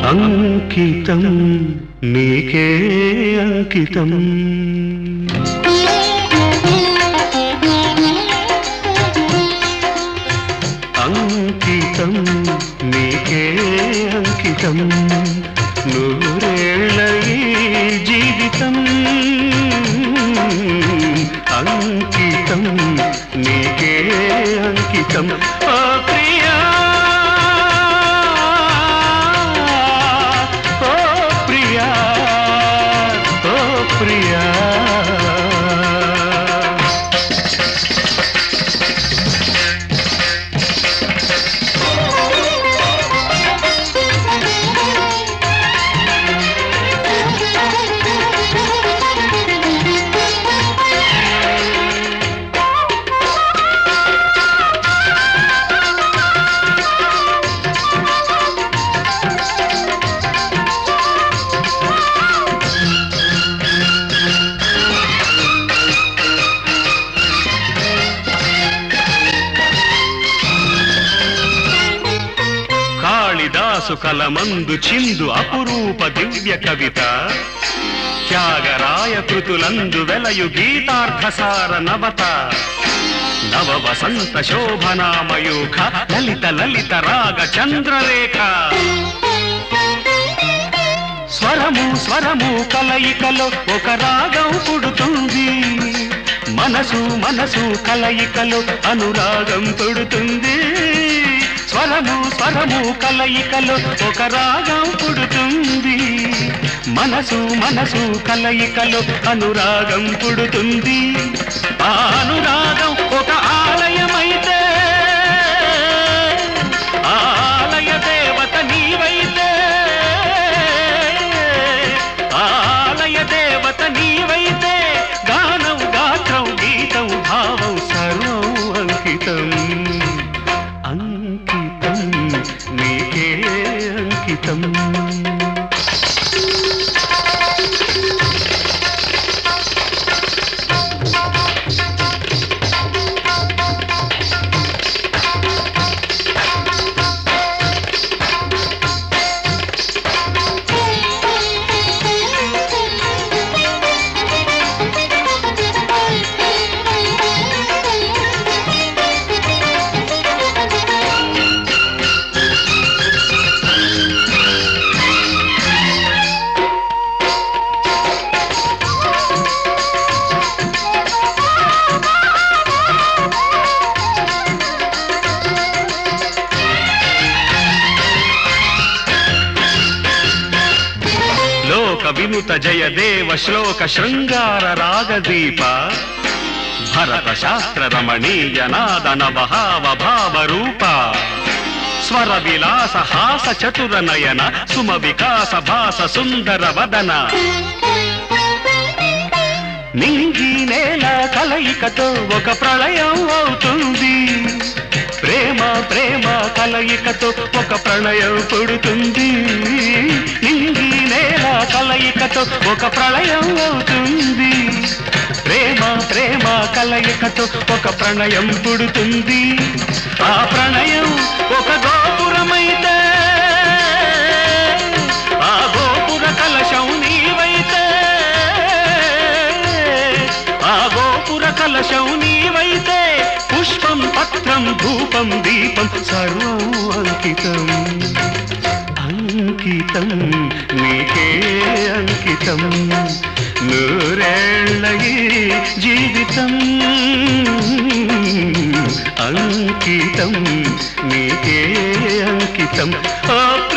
అంకితం నీకే అంకితం అంకితం నీకే అంకితం నూరేళ్ళ ఈ జీవితం అంకితం నీకే అంకితం ఓ ప్రియా ఓ ప్రియా ఓ ప్రియా కాళిదాసు కలమందు చిందు అపురూప దివ్య కవిత త్యాగరాయ కృతులందు వెలయు గీతార్థసార నవత నవ వసంత శోభనామయూఖ లలిత లలిత రాగ చంద్రరేఖ స్వరము స్వరము కలయికలో ఒక రాగం పుడుతుంది మనసు మనసు కలయికలో అనురాగం పుడుతుంది స్వరము స్వరము కలయికలో ఒక రాగం పుడుతుంది మనసు మనసు కలయికలో అనురాగం పుడుతుంది ఆ అనురాగం ఒక ఆలయమైతే ఆలయ దేవత నీవైతే ఆలయ దేవత నీవైతే గానం గాత్రం గీతం భావం సర్వం అంకితం అంకితం నీకే అంకితం వినుత జయ దేవ శ్లోక శృంగార రాగదీప భరత శాస్త్ర రమణీయ నాద నవహావ భావ రూప స్వర విలాస హాస చతుర నయన సుమ వికాస భాస సుందర వదన నింగి నేల కలయికతో ఒక ప్రళయం అవుతుంది ప్రేమ ప్రేమ కలయికతో ఒక ప్రళయం పుడుతుంది నింగి నేల కలయికతో ఒక ప్రళయం అవుతుంది ప్రేమ ప్రేమ కలయికతో ఒక ప్రణయం పుడుతుంది ఆ ప్రణయం ఒక గోపురమైతే ఆ గోపుర కలశం నీవైతే ఆ గోపుర కలశం నీవైతే పుష్పం పత్రం ధూపం దీపం సర్వం అంకితం అంకితం నీకే అంకితం నూరేళ్ళ ఈ జీవితం అంకితం నీకే అంకితం